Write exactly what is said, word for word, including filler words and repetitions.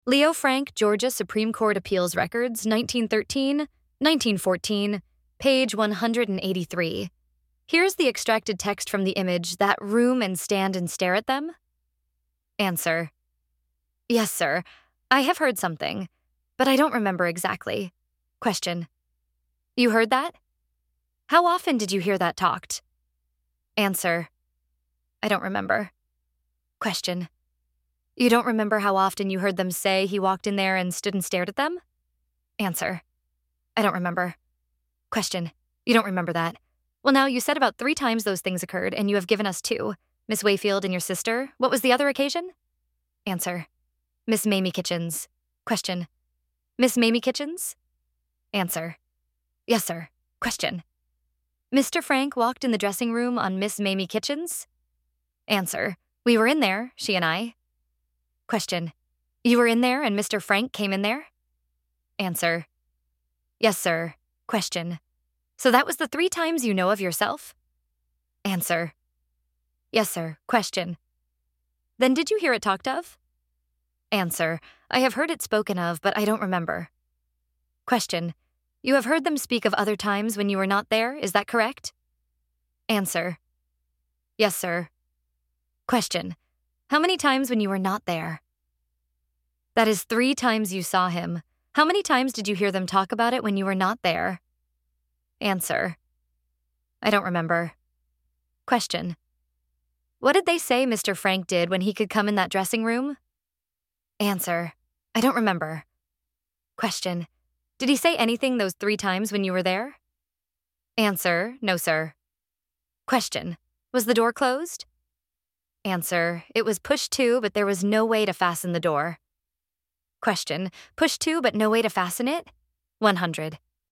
Leo Frank, Georgia Supreme Court Appeals Records, nineteen thirteen, nineteen fourteen, page one hundred eighty-three. Here's the extracted text from the image, that room and stand and stare at them. Answer. Yes, sir. I have heard something, but I don't remember exactly. Question. You heard that? How often did you hear that talked? Answer. I don't remember. Question. You don't remember how often you heard them say he walked in there and stood and stared at them? Answer. I don't remember. Question. You don't remember that. Well, now, you said about three times those things occurred, and you have given us two. Miss Wayfield and your sister. What was the other occasion? Answer. Miss Mamie Kitchens. Question. Miss Mamie Kitchens? Answer. Yes, sir. Question. Mister Frank walked in the dressing room on Miss Mamie Kitchens? Answer. We were in there, she and I. Question. You were in there and Mister Frank came in there? Answer. Yes, sir. Question. So that was the three times you know of yourself? Answer. Yes, sir. Question. Then did you hear it talked of? Answer. I have heard it spoken of, but I don't remember. Question. You have heard them speak of other times when you were not there, is that correct? Answer. Yes, sir. Question. How many times when you were not there? That is three times you saw him. How many times did you hear them talk about it when you were not there? Answer. I don't remember. Question. What did they say Mister Frank did when he could come in that dressing room? Answer. I don't remember. Question. Did he say anything those three times when you were there? Answer. No, sir. Question. Was the door closed? Answer. It was pushed to, but there was no way to fasten the door. Question. Pushed to, but no way to fasten it? one hundred.